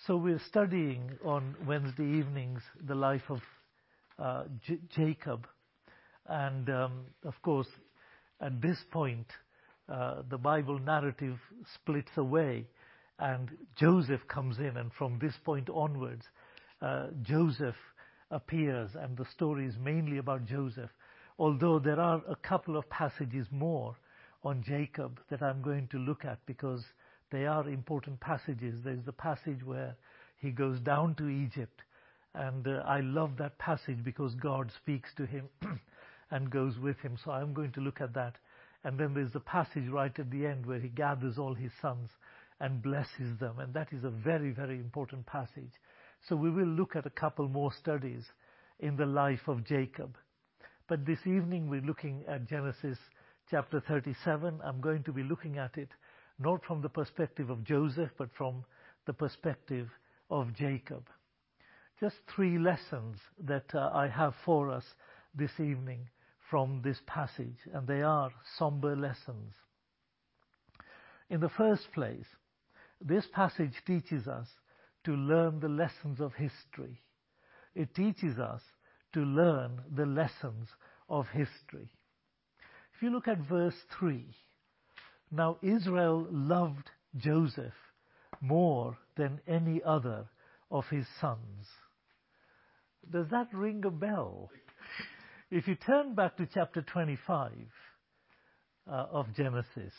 So we're studying on Wednesday evenings the life of Jacob. And of course, at this point, the Bible narrative splits away and Joseph comes in. And from this point onwards, Joseph appears and the story is mainly about Joseph. Although there are a couple of passages more on Jacob that I'm going to look at because they are important passages. There's the passage where he goes down to Egypt, and I love that passage because God speaks to him and goes with him. So I'm going to look at that. And then there's the passage right at the end where he gathers all his sons and blesses them, and that is a very, very important passage. So we will look at a couple more studies in the life of Jacob. But this evening we're looking at Genesis chapter 37. I'm going to be looking at it not from the perspective of Joseph, but from the perspective of Jacob. Just 3 lessons that I have for us this evening from this passage, and they are somber lessons. In the first place, this passage teaches us to learn the lessons of history. It teaches us to learn the lessons of history. If you look at verse 3, now Israel loved Joseph more than any other of his sons. Does that ring a bell? If you turn back to chapter 25 of Genesis,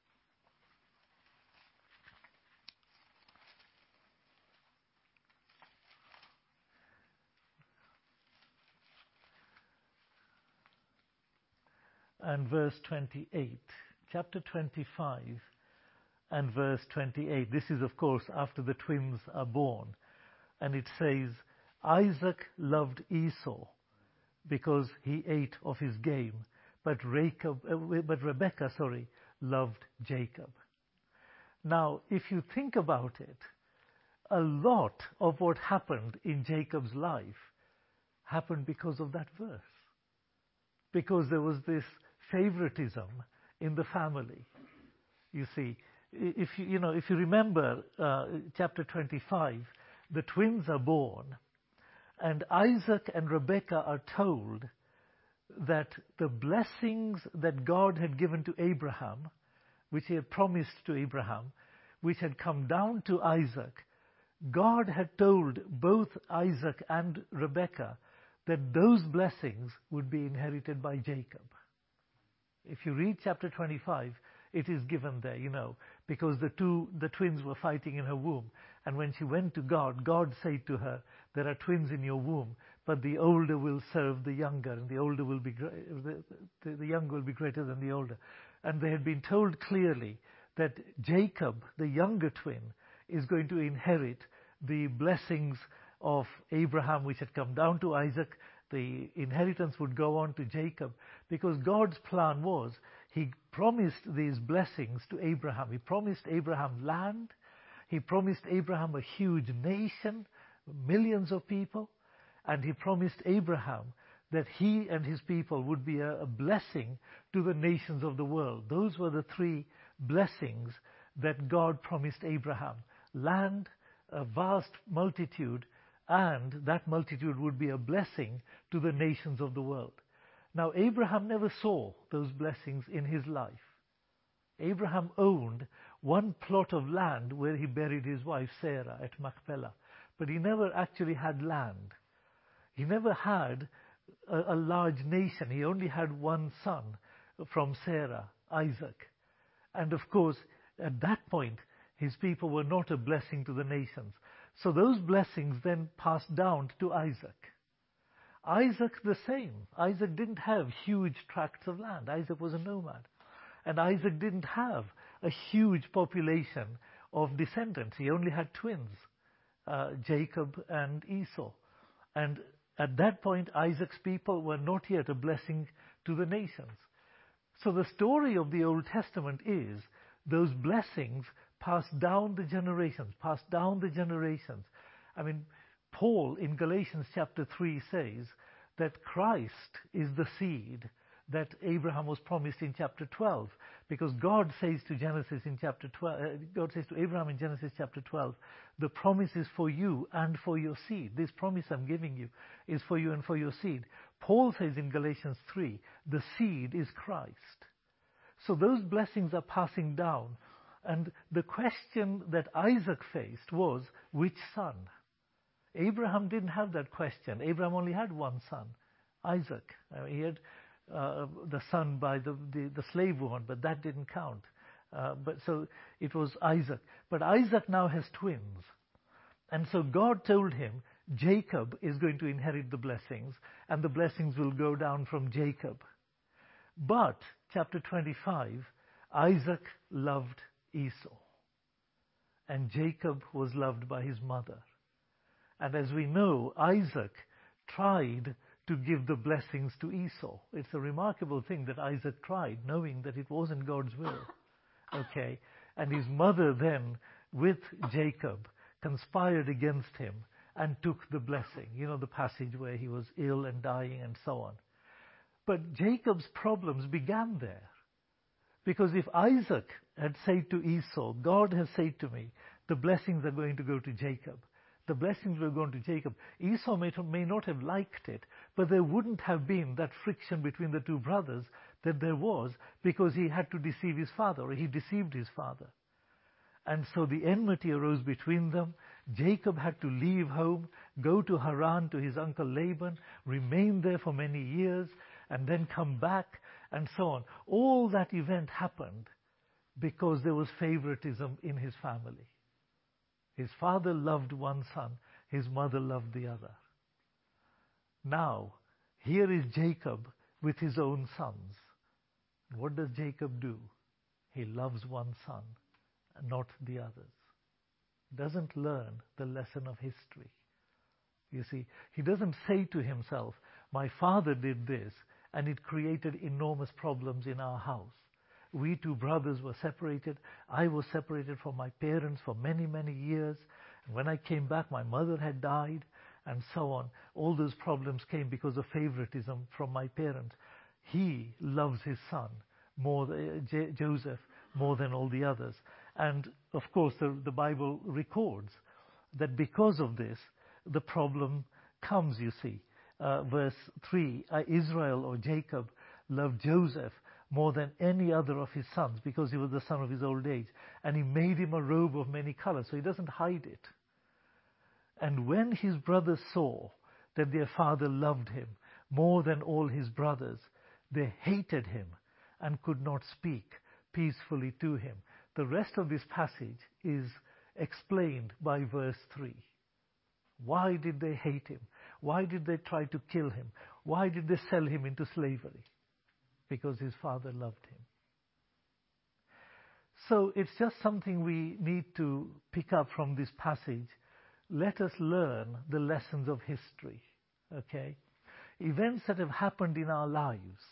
and verse 28, chapter 25 and verse 28. This is, of course, after the twins are born. And it says, Isaac loved Esau because he ate of his game, but Rebekah loved Jacob. Now, if you think about it, a lot of what happened in Jacob's life happened because of that verse. Because there was this favoritism in the family. You see, if you remember chapter 25, the twins are born, and Isaac and Rebekah are told that the blessings that God had given to Abraham, which he had promised to Abraham, which had come down to Isaac, God had told both Isaac and Rebekah that those blessings would be inherited by Jacob. If you read chapter 25, it is given there, because the twins were fighting in her womb. And when she went to God, God said to her, there are twins in your womb, but the older will serve the younger, and the older will be the younger will be greater than the older. And they had been told clearly that Jacob, the younger twin, is going to inherit the blessings of Abraham, which had come down to Isaac. The inheritance would go on to Jacob, because God's plan was, he promised these blessings to Abraham. He promised Abraham land. He promised Abraham a huge nation, millions of people. And he promised Abraham that he and his people would be a blessing to the nations of the world. Those were the 3 blessings that God promised Abraham. Land, a vast multitude, and that multitude would be a blessing to the nations of the world. Now, Abraham never saw those blessings in his life. Abraham owned one plot of land where he buried his wife Sarah at Machpelah, but he never actually had land. He never had a large nation. He only had one son from Sarah, Isaac. And of course, at that point, his people were not a blessing to the nations. So those blessings then passed down to Isaac. Isaac the same. Isaac didn't have huge tracts of land. Isaac was a nomad. And Isaac didn't have a huge population of descendants. He only had twins, Jacob and Esau. And at that point, Isaac's people were not yet a blessing to the nations. So the story of the Old Testament is those blessings passed down the generations. I mean, Paul in Galatians chapter 3 says that Christ is the seed that Abraham was promised in chapter 12, because God says to Genesis in chapter 12, God says to Abraham in Genesis chapter 12, the promise is for you and for your seed. This promise I'm giving you is for you and for your seed. Paul says in Galatians 3, the seed is Christ. So those blessings are passing down. And the question that Isaac faced was, which son? Abraham didn't have that question. Abraham only had one son, Isaac. He had the son by the slave woman, but that didn't count. But so it was Isaac. But Isaac now has twins. And so God told him, Jacob is going to inherit the blessings, and the blessings will go down from Jacob. But, chapter 25, Isaac loved Esau, and Jacob was loved by his mother. And as we know, Isaac tried to give the blessings to Esau. It's a remarkable thing that Isaac tried, knowing that it wasn't God's will. Okay, and his mother then, with Jacob, conspired against him and took the blessing. You know the passage where he was ill and dying and so on. But Jacob's problems began there. Because if Isaac had said to Esau, God has said to me, the blessings are going to go to Jacob. The blessings were going to Jacob. Esau may not have liked it, but there wouldn't have been that friction between the two brothers that there was, because he had to deceive his father, or he deceived his father. And so the enmity arose between them. Jacob had to leave home, go to Haran to his uncle Laban, remain there for many years, and then come back, and so on. All that event happened because there was favoritism in his family. His father loved one son, his mother loved the other. Now, here is Jacob with his own sons. What does Jacob do? He loves one son, not the others. Doesn't learn the lesson of history. You see, he doesn't say to himself, my father did this, and it created enormous problems in our house. We two brothers were separated. I was separated from my parents for many, many years. And when I came back, my mother had died, and so on. All those problems came because of favoritism from my parents. He loves his son, Joseph, more than all the others. And, of course, the Bible records that because of this, the problem comes, you see. Verse 3, Israel, or Jacob, loved Joseph more than any other of his sons, because he was the son of his old age. And he made him a robe of many colors, so he doesn't hide it. And when his brothers saw that their father loved him more than all his brothers, they hated him and could not speak peacefully to him. The rest of this passage is explained by verse 3. Why did they hate him? Why did they try to kill him? Why did they sell him into slavery? Because his father loved him. So it's just something we need to pick up from this passage. Let us learn the lessons of history. Okay? Events that have happened in our lives.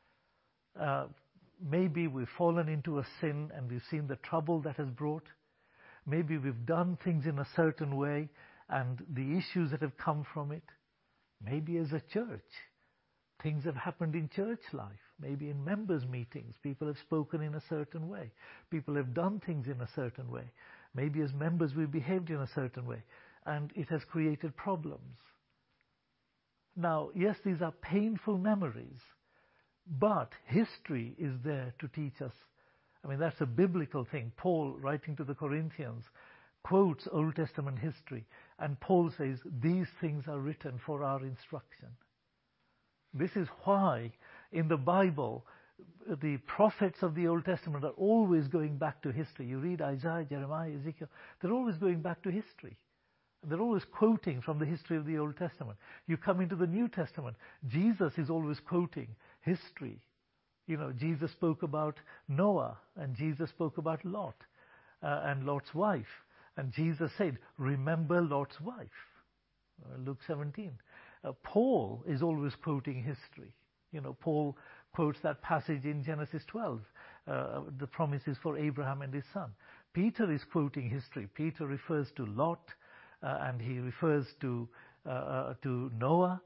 Maybe we've fallen into a sin and we've seen the trouble that has brought. Maybe we've done things in a certain way and the issues that have come from it. Maybe as a church, things have happened in church life. Maybe in members' meetings, people have spoken in a certain way. People have done things in a certain way. Maybe as members we behaved in a certain way. And it has created problems. Now, yes, these are painful memories. But history is there to teach us. I mean, that's a biblical thing. Paul, writing to the Corinthians, quotes Old Testament history. And Paul says, these things are written for our instruction. This is why in the Bible, the prophets of the Old Testament are always going back to history. You read Isaiah, Jeremiah, Ezekiel, they're always going back to history. They're always quoting from the history of the Old Testament. You come into the New Testament, Jesus is always quoting history. You know, Jesus spoke about Noah, and Jesus spoke about Lot, and Lot's wife. And Jesus said, remember Lot's wife. Luke 17. Paul is always quoting history. You know, Paul quotes that passage in Genesis 12, the promises for Abraham and his son. Peter is quoting history. Peter refers to Lot, and he refers to Noah,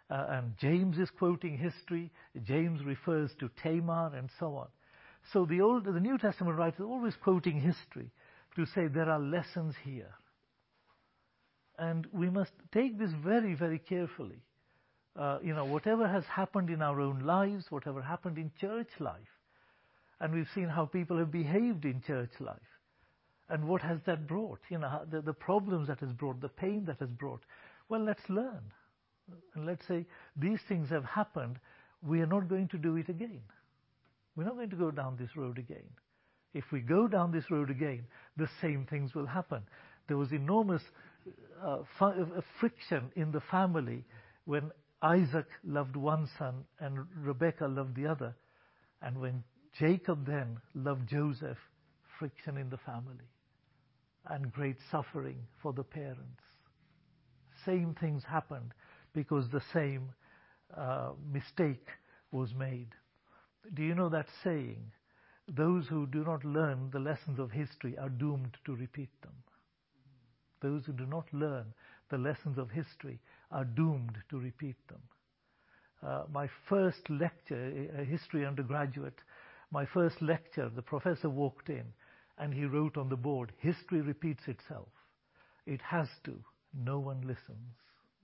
And James is quoting history. James refers to Tamar and so on. So the New Testament writers are always quoting history to say there are lessons here. And we must take this very, very carefully. Whatever has happened in our own lives, whatever happened in church life, and we've seen how people have behaved in church life, and what has that brought? The problems that has brought, the pain that has brought. Well, let's learn. And let's say these things have happened. We are not going to do it again. We're not going to go down this road again. If we go down this road again, the same things will happen. There was enormous friction in the family when Isaac loved one son and Rebekah loved the other. And when Jacob then loved Joseph, friction in the family and great suffering for the parents. Same things happened because the same mistake was made. Do you know that saying? Those who do not learn the lessons of history are doomed to repeat them. Those who do not learn the lessons of history are doomed to repeat them. My first lecture, a history undergraduate, my first lecture, the professor walked in and he wrote on the board, "History repeats itself. It has to. No one listens."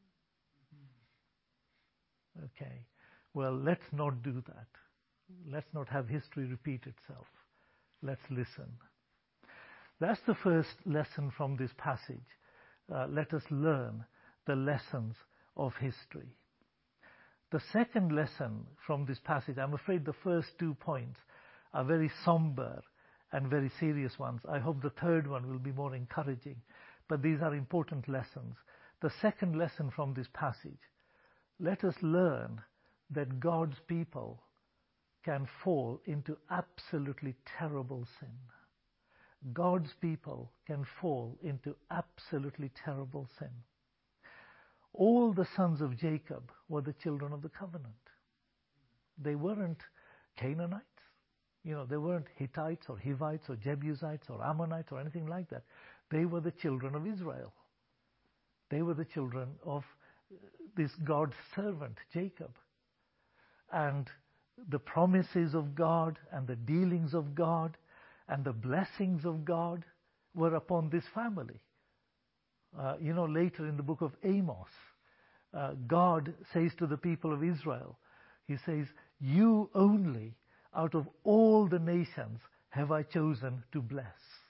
Okay. Well, let's not do that. Let's not have history repeat itself. Let's listen. That's the first lesson from this passage. Let us learn the lessons of history. The second lesson from this passage, I'm afraid the first 2 points are very somber and very serious ones. I hope the third one will be more encouraging, but these are important lessons. The second lesson from this passage, let us learn that God's people can fall into absolutely terrible sin. God's people can fall into absolutely terrible sin. All the sons of Jacob were the children of the covenant. They weren't Canaanites. They weren't Hittites or Hivites or Jebusites or Ammonites or anything like that. They were the children of Israel. They were the children of this God's servant, Jacob. And the promises of God and the dealings of God and the blessings of God were upon this family. Later in the book of Amos, God says to the people of Israel, He says, "You only out of all the nations have I chosen to bless."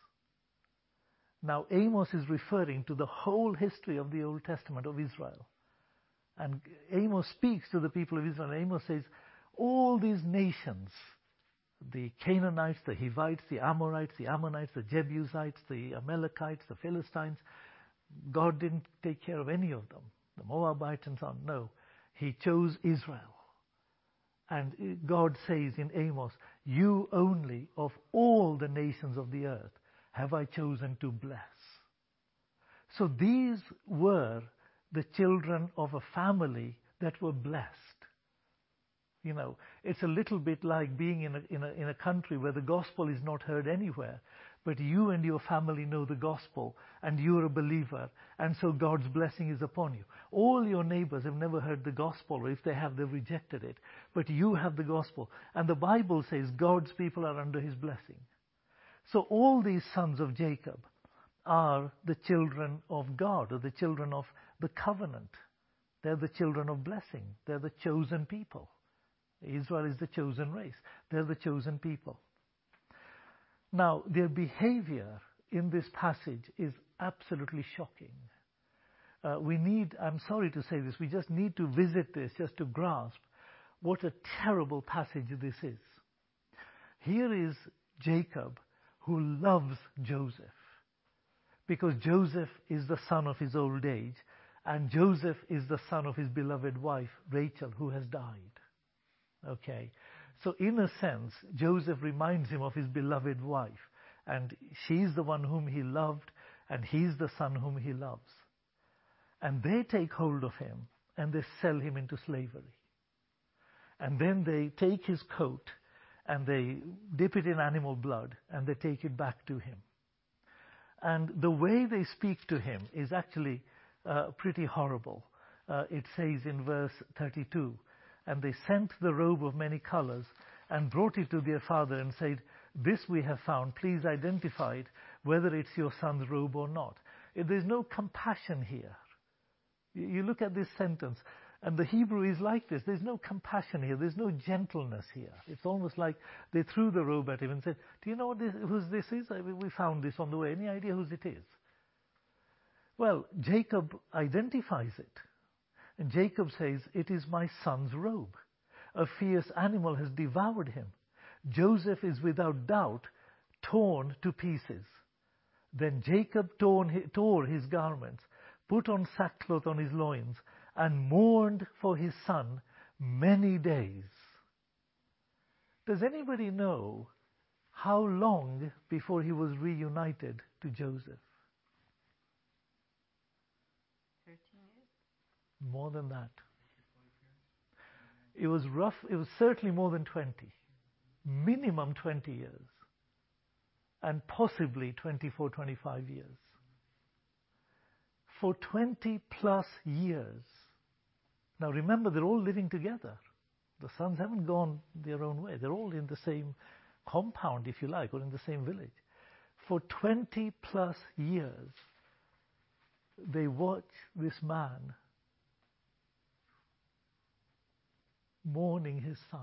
Now, Amos is referring to the whole history of the Old Testament of Israel. And Amos speaks to the people of Israel. Amos says, all these nations, the Canaanites, the Hivites, the Amorites, the Ammonites, the Jebusites, the Amalekites, the Philistines, God didn't take care of any of them. The Moabites and so on. No, He chose Israel. And God says in Amos, "You only of all the nations of the earth have I chosen to bless." So these were the children of a family that were blessed. It's a little bit like being in a country where the gospel is not heard anywhere, but you and your family know the gospel and you're a believer, and so God's blessing is upon you. All your neighbors have never heard the gospel, or if they have, they've rejected it, but you have the gospel. And the Bible says God's people are under His blessing. So all these sons of Jacob are the children of God, or the children of the covenant. They're the children of blessing. They're the chosen people. Israel is the chosen race. They're the chosen people. Now, their behavior in this passage is absolutely shocking. I'm sorry to say this, we just need to visit this just to grasp what a terrible passage this is. Here is Jacob who loves Joseph, because Joseph is the son of his old age, and Joseph is the son of his beloved wife, Rachel, who has died. Okay, so in a sense, Joseph reminds him of his beloved wife, and she's the one whom he loved, and he's the son whom he loves. And they take hold of him, and they sell him into slavery. And then they take his coat, and they dip it in animal blood, and they take it back to him. And the way they speak to him is actually pretty horrible. it says in verse 32, and they sent the robe of many colors and brought it to their father and said, this we have found, please identify it, whether it's your son's robe or not. There's no compassion here. You look at this sentence, and the Hebrew is like this. There's no compassion here. There's no gentleness here. It's almost like they threw the robe at him and said, do you know whose this is? We found this on the way. Any idea whose it is? Well, Jacob identifies it. And Jacob says, it is my son's robe. A fierce animal has devoured him. Joseph is without doubt torn to pieces. Then Jacob tore his garments, put on sackcloth on his loins, and mourned for his son many days. Does anybody know how long before he was reunited to Joseph? 13 years? More than that. It was certainly more than 20. Minimum 20 years. And possibly 24, 25 years. For 20 plus years. Now remember, they're all living together. The sons haven't gone their own way. They're all in the same compound, if you like, or in the same village. For 20 plus years, they watch this man mourning his son.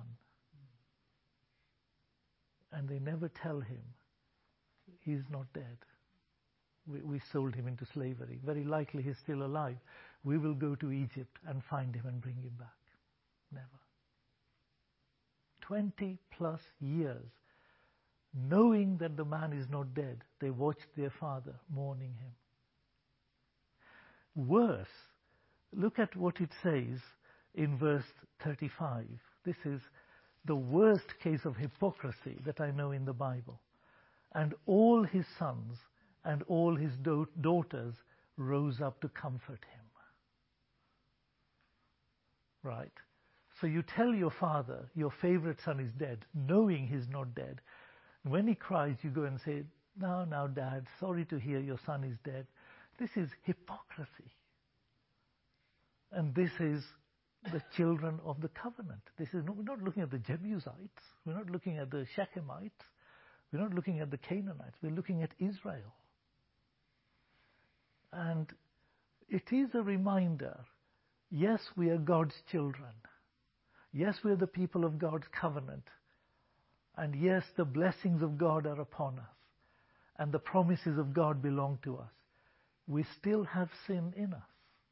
And they never tell him he's not dead. We sold him into slavery. Very likely he's still alive. We will go to Egypt and find him and bring him back. Never. 20 plus years, knowing that the man is not dead, they watched their father mourning him. Worse, look at what it says in verse 35. This is the worst case of hypocrisy that I know in the Bible. And all his sons and all his daughters rose up to comfort him. Right? So you tell your father your favorite son is dead, knowing he's not dead. When he cries, you go and say, no, Dad, sorry to hear your son is dead. This is hypocrisy. And this is the children of the covenant. We're not looking at the Jebusites. We're not looking at the Shechemites. We're not looking at the Canaanites. We're looking at Israel. And it is a reminder, yes, we are God's children. Yes, we are the people of God's covenant. And yes, the blessings of God are upon us. And the promises of God belong to us. We still have sin in us.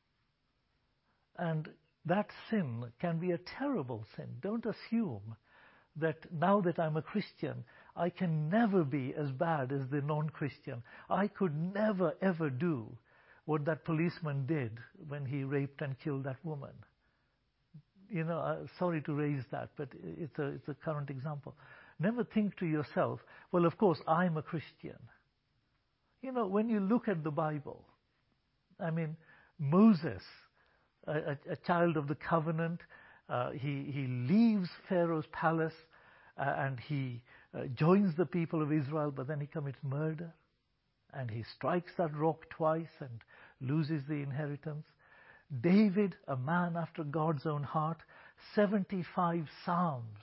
And that sin can be a terrible sin. Don't assume that now that I'm a Christian, I can never be as bad as the non-Christian. I could never, ever do what that policeman did when he raped and killed that woman. You know, sorry to raise that, but it's a current example. Never think to yourself, well, of course, I'm a Christian. You know, when you look at the Bible, I mean, Moses, a child of the covenant, he leaves Pharaoh's palace and he joins the people of Israel, but then he commits murder and he strikes that rock twice and loses the inheritance. David, a man after God's own heart, 75 psalms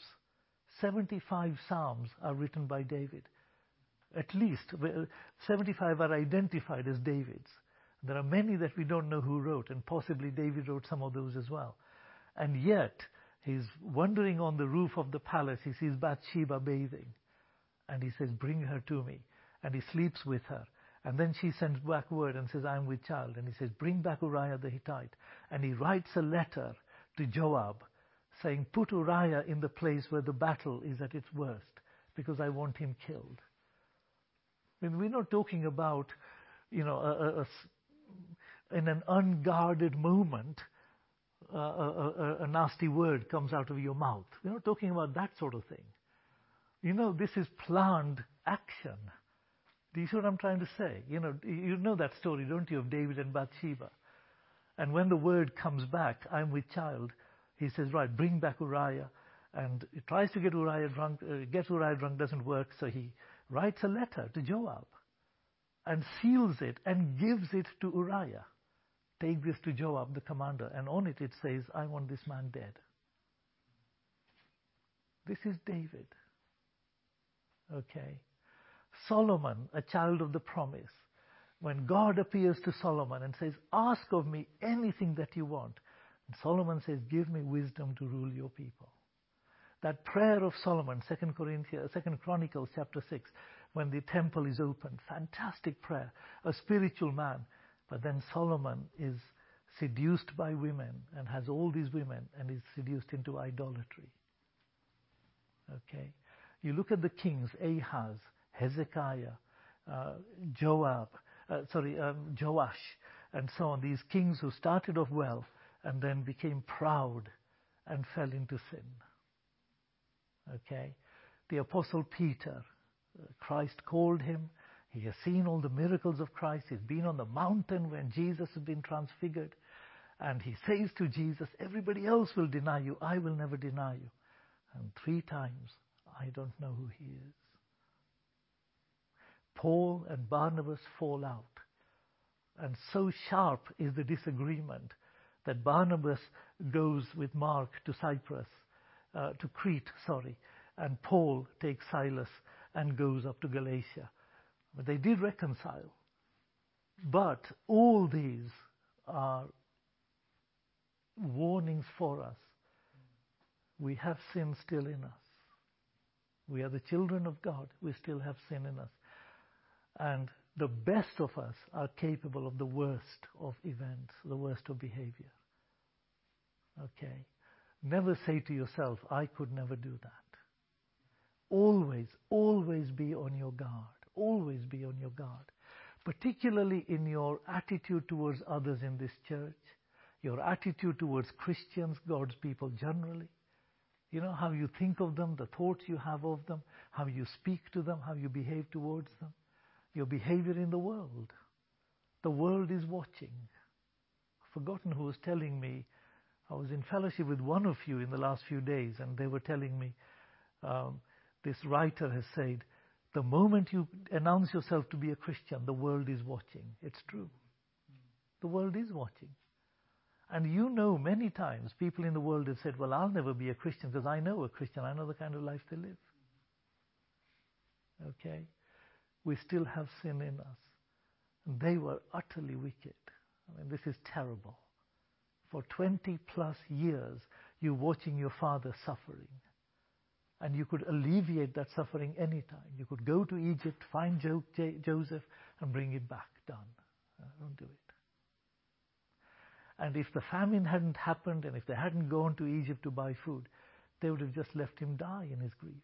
are written by David. At least 75 are identified as David's. There are many that we don't know who wrote, and possibly David wrote some of those as well. And yet, he's wandering on the roof of the palace. He sees Bathsheba bathing. And he says, bring her to me. And he sleeps with her. And then she sends back word and says, I'm with child. And he says, bring back Uriah the Hittite. And he writes a letter to Joab saying, put Uriah in the place where the battle is at its worst, because I want him killed. I mean, we're not talking about, you know, in an unguarded moment, a nasty word comes out of your mouth. We're not talking about that sort of thing. You know, this is planned action. Do you see what I'm trying to say? You know that story, don't you, of David and Bathsheba? And when the word comes back, I'm with child, he says, right, bring back Uriah. And he tries to get Uriah drunk, doesn't work, so he writes a letter to Joab and seals it and gives it to Uriah Take this to Joab, the commander, and on it says, I want this man dead. This is David. Okay. Solomon, a child of the promise. When God appears to Solomon and says, ask of me anything that you want. And Solomon says, give me wisdom to rule your people. That prayer of Solomon, 2 Chronicles chapter 6, when the temple is opened, fantastic prayer, a spiritual man. But then Solomon is seduced by women and has all these women and is seduced into idolatry. Okay. You look at the kings, Ahaz, Hezekiah, Joash, and so on, these kings who started off well and then became proud and fell into sin. Okay. The Apostle Peter, Christ called him. He has seen all the miracles of Christ. He's been on the mountain when Jesus has been transfigured. And he says to Jesus, everybody else will deny you. I will never deny you. And 3 times, I don't know who he is. Paul and Barnabas fall out. And so sharp is the disagreement that Barnabas goes with Mark to Cyprus, to Crete, and Paul takes Silas and goes up to Galatia. But they did reconcile. But all these are warnings for us. We have sin still in us. We are the children of God. We still have sin in us. And the best of us are capable of the worst of events, the worst of behavior. Okay? Never say to yourself, I could never do that. Always, always be on your guard. Always be on your guard. Particularly in your attitude towards others in this church, your attitude towards Christians, God's people generally. You know, how you think of them, the thoughts you have of them, how you speak to them, how you behave towards them. Your behavior in the world. The world is watching. I've forgotten who was telling me. I was in fellowship with one of you in the last few days, and they were telling me, this writer has said, the moment you announce yourself to be a Christian, the world is watching. It's true. The world is watching. And you know, many times people in the world have said, well, I'll never be a Christian because I know a Christian. I know the kind of life they live. Okay? We still have sin in us. And they were utterly wicked. I mean, this is terrible. For 20 plus years, you're watching your father suffering. And you could alleviate that suffering anytime. You could go to Egypt, find Joseph, and bring it back. Done. Don't do it. And if the famine hadn't happened, and if they hadn't gone to Egypt to buy food, they would have just left him die in his grief.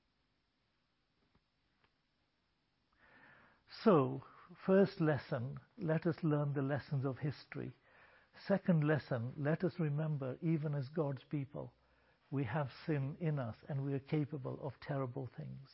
So, first lesson, let us learn the lessons of history. Second lesson, let us remember, even as God's people, we have sin in us and we are capable of terrible things.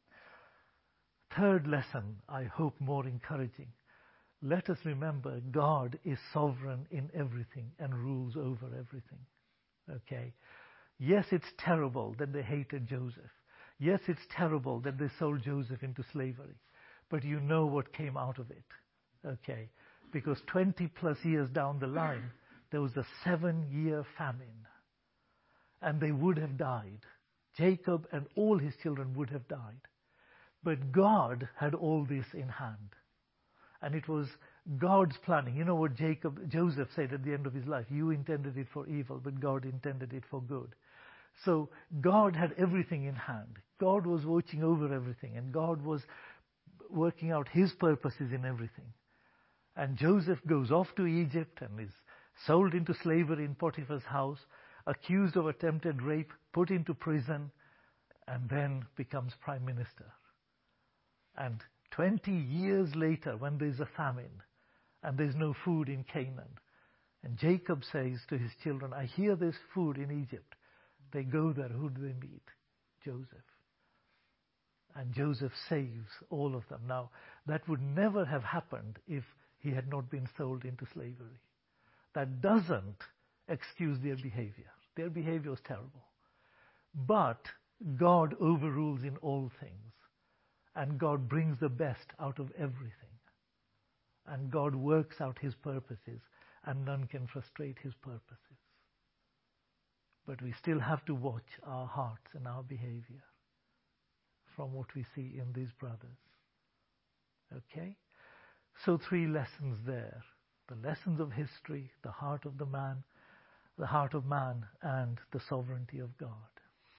Third lesson, I hope more encouraging. Let us remember God is sovereign in everything and rules over everything. Okay? Yes, it's terrible that they hated Joseph. Yes, it's terrible that they sold Joseph into slavery. But you know what came out of it. Okay? Because 20 plus years down the line, there was a 7-year famine. And they would have died. Jacob and all his children would have died. But God had all this in hand. And it was God's planning. You know what Joseph said at the end of his life? You intended it for evil, but God intended it for good. So God had everything in hand. God was watching over everything. And God was working out his purposes in everything. And Joseph goes off to Egypt and is sold into slavery in Potiphar's house, accused of attempted rape, put into prison, and then becomes prime minister. And 20 years later, when there's a famine and there's no food in Canaan, and Jacob says to his children, I hear there's food in Egypt. They go there. Who do they meet? Joseph. And Joseph saves all of them. Now, that would never have happened if he had not been sold into slavery. That doesn't excuse their behavior. Their behavior was terrible. But God overrules in all things. And God brings the best out of everything. And God works out his purposes. and none can frustrate his purposes. But we still have to watch our hearts and our behavior from what we see in these brothers. Okay? So 3 lessons there. The lessons of history, the heart of man, and the sovereignty of God.